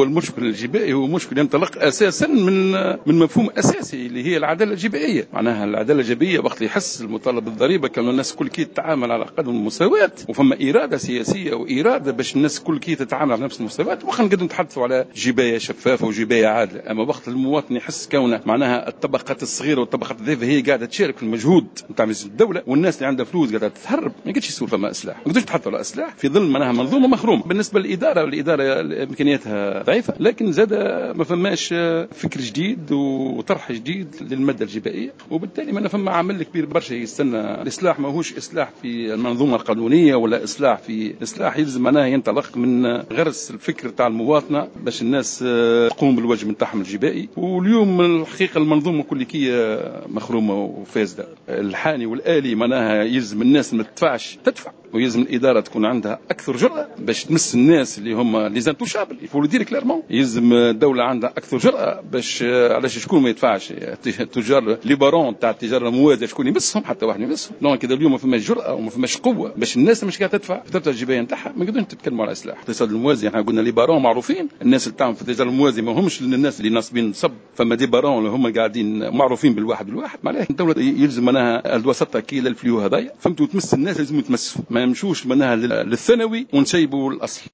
المشكل الجبائي هو مشكل ينطلق اساسا من مفهوم اساسي اللي هي العداله الجبائيه. معناها العداله الجبائيه وقت يحس المطالب بالضريبه كانوا الناس كل كي تتعامل على قدم المساواه، وفما اراده سياسيه واراده باش الناس كل كي تتعامل على نفس المستوى، وخا نقدروا نتحدثوا على جبايه شفافه وجبايه عادله. اما وقت المواطن يحس كونه معناها الطبقات الصغيره والطبقات الضعيفه هي قاعده تشارك في المجهود نتاع الدوله، والناس اللي عندها فلوس قاعده تتهرب، ما يقدرش يصير فما اصلاح. ما نقدرش نتحدثوا على اصلاح في ظل معناها منظومه مخرومه. بالنسبه للاداره، امكانياتها ضعيفه، لكن زاد ما فماش فكر جديد وطرح جديد للماده الجبائيه، وبالتالي ما فما عمل كبير برشا يستنى. الاصلاح ماهوش اصلاح في المنظومه القانونيه ولا اصلاح في اصلاح يلزم معناها ينطلق من غرس الفكر تاع المواطنه باش الناس تقوم بالواجب نتاعهم الجبائي. واليوم الحقيقه المنظومه كلية مخرومه وفاسده. الحاني والآلي معناها يلزم الناس ما تدفعش تدفع، ويلزم الاداره تكون عندها اكثر جرأه باش تمس الناس اللي هم لي زانتوشابل. يفولو دير كليرمون يلزم الدوله عندها اكثر جرأه باش علاش شكون ما يدفعش. التجار لي بارون تاع التجاره الموازيه شكون يمسهم؟ حتى واحد يمسهم. دونك كذا اليوم ما فماش جرأه وما فماش قوه باش الناس مش قاعده تدفع فتره الجبايه نتاعها. ما نقدروش نتكلموا على اصلاح الاقتصاد الموازي. احنا قلنا لي بارون معروفين، الناس اللي تعمل في التجاره الموازيه ما همش الناس اللي ناصبين صب، فما دي بارون اللي هم قاعدين معروفين بالواحد معناها الدوله يلزم معناها الوسط كي الفليو هذايا فهمتوا تمس الناس لازم يتمسوا، ما يمشوش معناها للثانوي ونسيبوا الاصل.